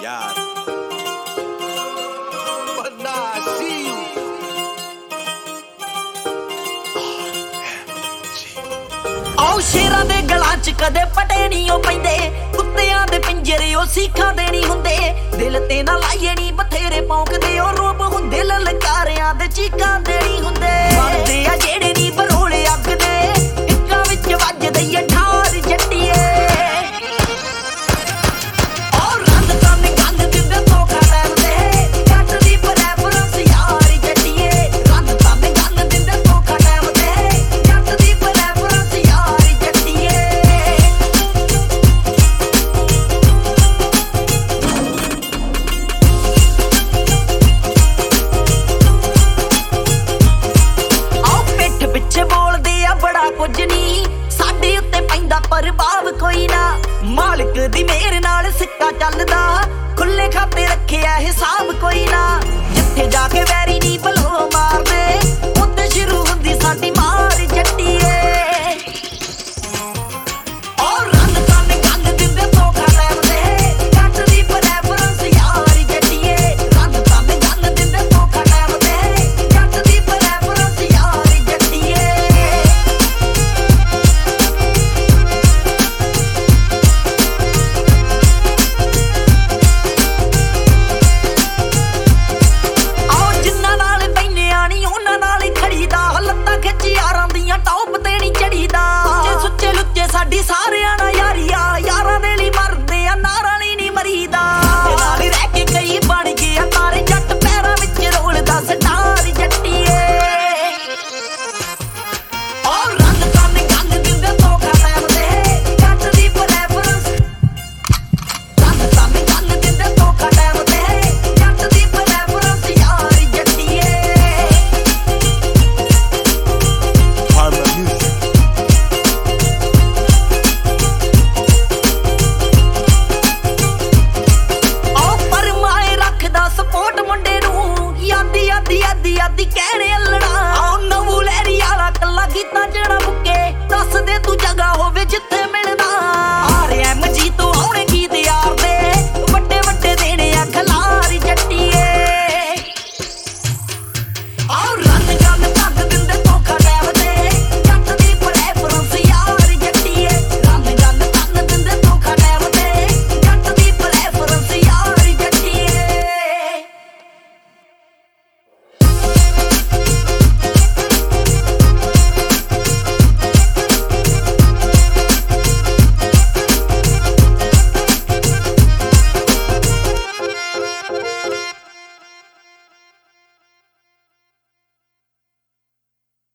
यार बंदा सी ਆਓ ਸ਼ੇਰਾਂ ਦੇ ਗਲਾਂ 'ਚ ਕਦੇ ਪਟੇ ਨਹੀਂ ਉਹ ਪੈਂਦੇ, ਕੁੱਤਿਆਂ ਦੇ ਪਿੰਜਰੇ ਉਹ ਸੀਖਾਂ ਦੇ ਨਹੀਂ ਹੁੰਦੇ। ਦਿਲ ਤੇ ਨਾ ਲਾਈਏ ਨੀ ਬਥੇਰੇ ਭੌਂਕਦੇ, ਉਹ ਰੂਪ ਹੁੰਦੇ ਲਲਕਾਰਿਆਂ ਦੇ ਚੀਕਾਂ ਦੇ ਨਹੀਂ ਹੁੰਦੇ। ਮਰਦੇ ਆ ਜਿਹੜੇ ਨੀ ਬਰੋਲੇ ਅੱਗ ਦੇ, ਇੱਕਾਂ ਵਿੱਚ ਵੱਜਦੇ ਈ ਠਾਰ ਜੱਟੀਏ। ਕੁਝ ਨੀ ਸਾਡੇ ਉੱਤੇ ਪੈਂਦਾ ਪ੍ਰਭਾਵ ਕੋਈ ਨਾ, ਮਾਲਕ ਦੀ ਮਿਹਰ ਨਾਲ ਸਿੱਕਾ ਚੱਲਦਾ।